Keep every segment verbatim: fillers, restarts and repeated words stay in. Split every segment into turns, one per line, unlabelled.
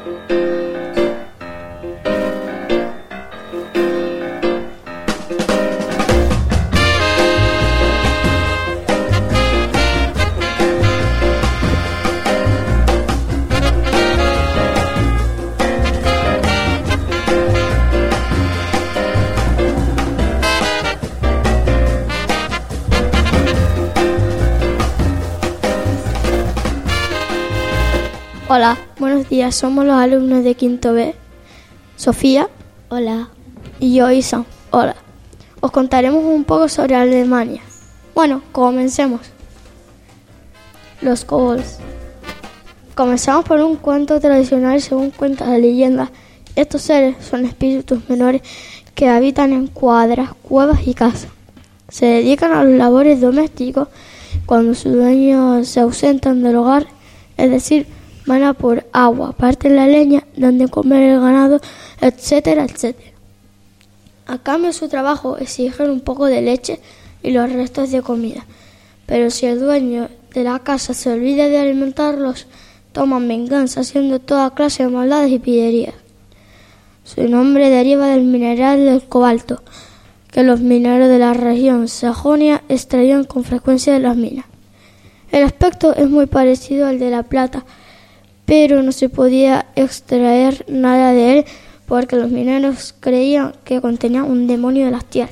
Hola, buenos días, somos los alumnos de quinto B, Sofía,
hola,
y yo, Isa, hola. Os contaremos un poco sobre Alemania. Bueno, comencemos. Los kobolds. Comenzamos por un cuento tradicional según cuenta la leyenda. Estos seres son espíritus menores que habitan en cuadras, cuevas y casas. Se dedican a los labores domésticos cuando sus dueños se ausentan del hogar, es decir, van a por agua, parten la leña, donde comer el ganado, etcétera, etcétera. A cambio de su trabajo exigen un poco de leche y los restos de comida. Pero si el dueño de la casa se olvida de alimentarlos, toman venganza haciendo toda clase de maldades y pillerías. Su nombre deriva del mineral del cobalto, que los mineros de la región Sajonia extraían con frecuencia de las minas. El aspecto es muy parecido al de la plata, pero no se podía extraer nada de él porque los mineros creían que contenía un demonio de las tierras.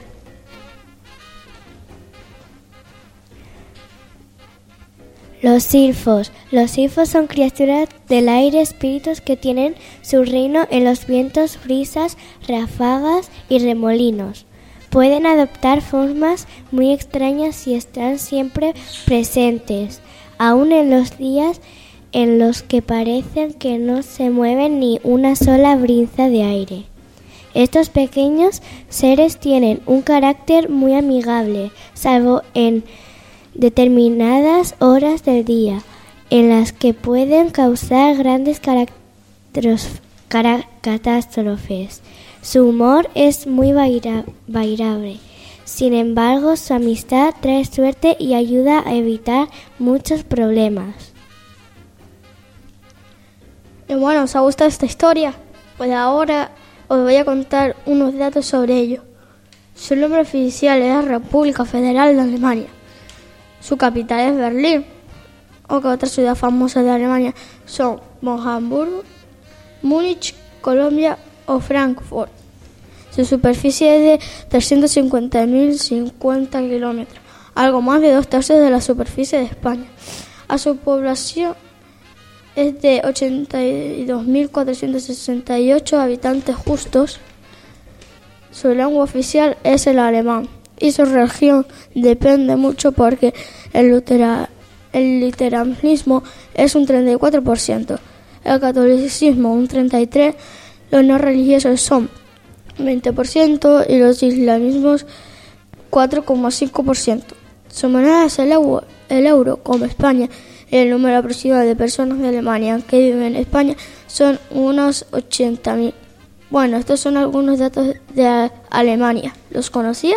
Los silfos. Los silfos son criaturas del aire, espíritus que tienen su reino en los vientos, brisas, ráfagas y remolinos. Pueden adoptar formas muy extrañas y están siempre presentes, aun en los días en los que parecen que no se mueve ni una sola brisa de aire. Estos pequeños seres tienen un carácter muy amigable, salvo en determinadas horas del día, en las que pueden causar grandes catástrofes. Su humor es muy baira- bailable. Sin embargo, su amistad trae suerte y ayuda a evitar muchos problemas.
Y bueno, ¿os ha gustado esta historia? Pues ahora os voy a contar unos datos sobre ello. Su nombre oficial es la República Federal de Alemania. Su capital es Berlín. O que otras ciudades famosas de Alemania son Hamburgo, Múnich, Colombia o Frankfurt. Su superficie es de trescientos cincuenta mil cincuenta kilómetros, algo más de dos tercios de la superficie de España. A su población es de ochenta y dos mil cuatrocientos sesenta y ocho habitantes justos. Su lengua oficial es el alemán y su religión depende mucho porque el, lutera, el luteranismo es un treinta y cuatro por ciento, el catolicismo un treinta y tres por ciento, los no religiosos son veinte por ciento y los islamismos cuatro coma cinco por ciento. Su moneda es el euro, el euro como España. El número aproximado de personas de Alemania que viven en España son unos ochenta mil. Bueno, estos son algunos datos de Alemania. ¿Los conocías?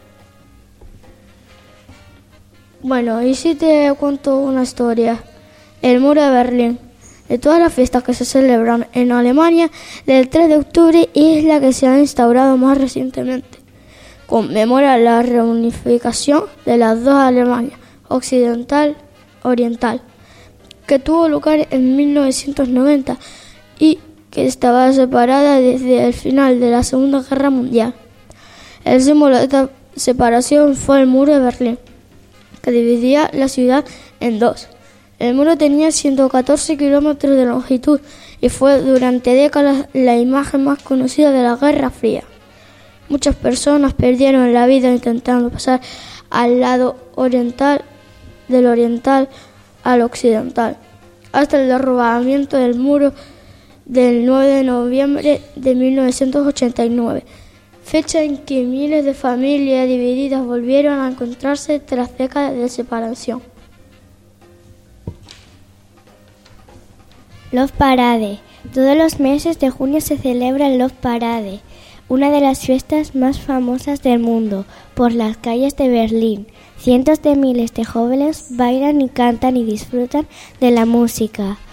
Bueno, y si te cuento una historia. El muro de Berlín. De todas las fiestas que se celebran en Alemania, del tres de octubre es la que se ha instaurado más recientemente. Conmemora la reunificación de las dos Alemanias, occidental oriental, que tuvo lugar en mil novecientos noventa y que estaba separada desde el final de la Segunda Guerra Mundial. El símbolo de esta separación fue el muro de Berlín, que dividía la ciudad en dos. El muro tenía ciento catorce kilómetros de longitud y fue durante décadas la imagen más conocida de la Guerra Fría. Muchas personas perdieron la vida intentando pasar al lado oriental del oriental al occidental, hasta el derrumbamiento del muro del nueve de noviembre de mil novecientos ochenta y nueve, fecha en que miles de familias divididas volvieron a encontrarse tras décadas de separación.
Love Parade. Todos los meses de junio se celebra el Love Parade, una de las fiestas más famosas del mundo, por las calles de Berlín. Cientos de miles de jóvenes bailan y cantan y disfrutan de la música,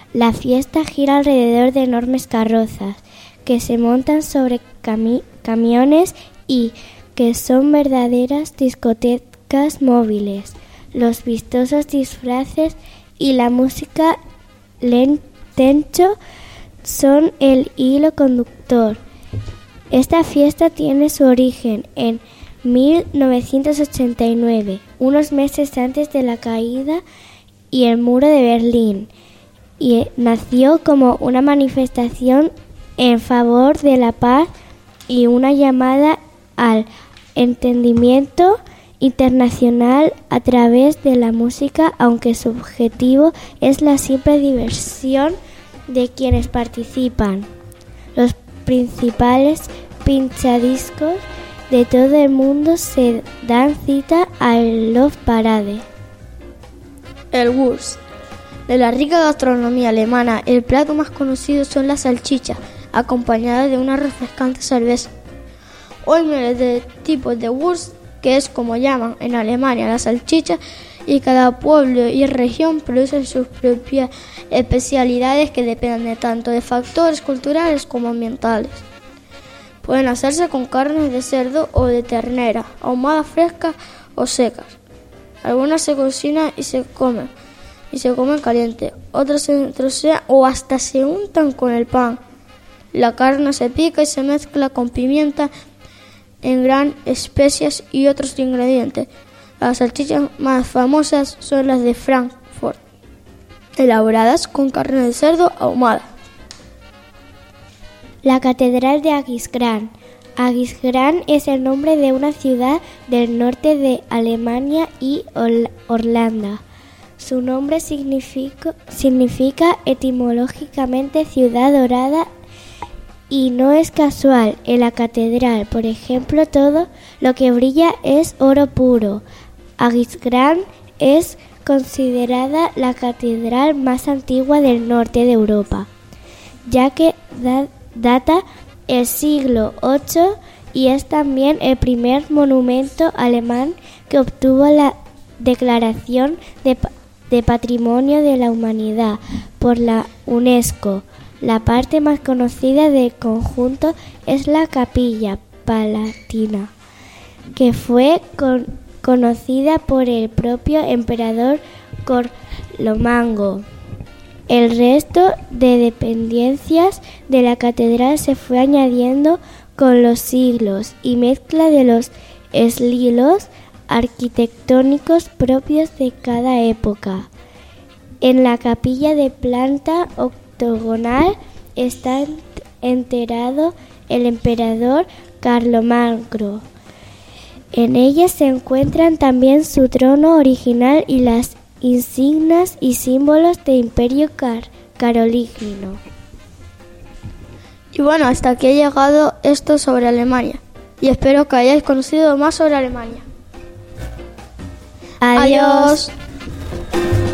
La fiesta gira alrededor de enormes carrozas que se montan sobre cami- camiones y que son verdaderas discotecas móviles. Los vistosos disfraces y la música lentecho son el hilo conductor. Esta fiesta tiene su origen en mil novecientos ochenta y nueve, unos meses antes de la caída y el muro de Berlín, y nació como una manifestación en favor de la paz y una llamada al entendimiento internacional a través de la música, aunque su objetivo es la simple diversión de quienes participan. Los principales pinchadiscos de todo el mundo se dan cita al Love Parade.
El Wurst. De la rica gastronomía alemana, el plato más conocido son las salchichas, acompañadas de una refrescante cerveza. Hay miles de tipos de Wurst, que es como llaman en Alemania las salchichas, y cada pueblo y región produce sus propias especialidades que dependen tanto de factores culturales como ambientales. Pueden hacerse con carnes de cerdo o de ternera, ahumadas frescas o secas. Algunas se cocinan y se comen, y se comen caliente, otras se trocean o hasta se untan con el pan. La carne se pica y se mezcla con pimienta, en gran especias y otros ingredientes. Las salchichas más famosas son las de Frankfurt, elaboradas con carne de cerdo ahumada.
La Catedral de Aquisgrán. Aquisgrán es el nombre de una ciudad del norte de Alemania y Holanda. Su nombre significa, significa etimológicamente ciudad dorada, y no es casual. En la catedral, por ejemplo, todo lo que brilla es oro puro. Aquisgrán es considerada la catedral más antigua del norte de Europa, ya que da, data el siglo octavo y es también el primer monumento alemán que obtuvo la declaración de, de Patrimonio de la Humanidad por la UNESCO. La parte más conocida del conjunto es la Capilla Palatina, que fue con, conocida por el propio emperador Carlomagno. El resto de dependencias de la catedral se fue añadiendo con los siglos y mezcla de los estilos arquitectónicos propios de cada época. En la capilla de planta octogonal está enterrado el emperador Carlomagno. En ella se encuentran también su trono original y las insignias y símbolos del Imperio car- carolingio.
Y bueno, hasta aquí ha llegado esto sobre Alemania. Y espero que hayáis conocido más sobre Alemania.
Adiós.
Adiós.